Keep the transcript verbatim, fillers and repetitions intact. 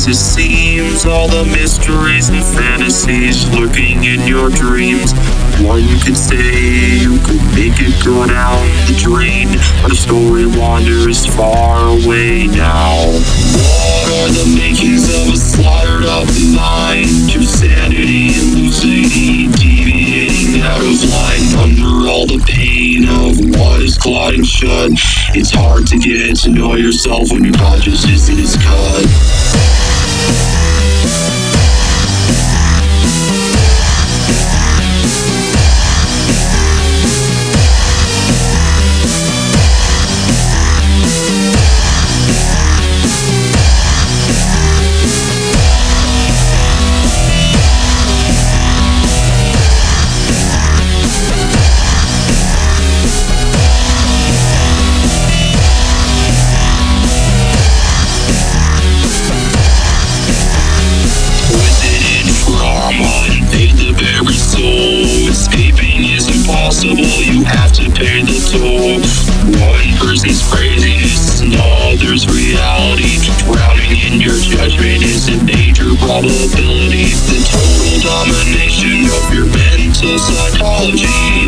it seems. All the mysteries and fantasies lurking in your dreams. One could say you could make it go down the drain, but the story wanders far away now. What are the makings of a slaughtered up mind? Your sanity and lucidity deviating out of line. Under all the pain of what is clotting shut, it's hard to get to know yourself when your consciousness is cut. You have to pay the toll. One person's craziness, another's reality. Drowning in your judgment is a major probability. The total domination of your mental psychology